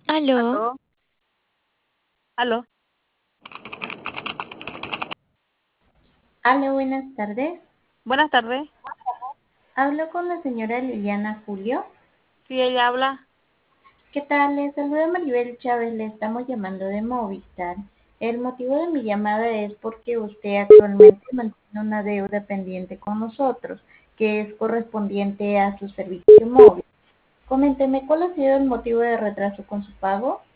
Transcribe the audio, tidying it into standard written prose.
Aló, Aló, aló. Hola, buenas tardes. Buenas tardes. Hablo con la señora Liliana Julio. Sí, ella habla. ¿Qué tal? Les saluda Maribel Chávez. Le estamos llamando de Movistar. El motivo de mi llamada es porque usted actualmente mantiene una deuda pendiente con nosotros, que es correspondiente a su servicio móvil. Coménteme, ¿cuál ha sido el motivo de retraso con su pago?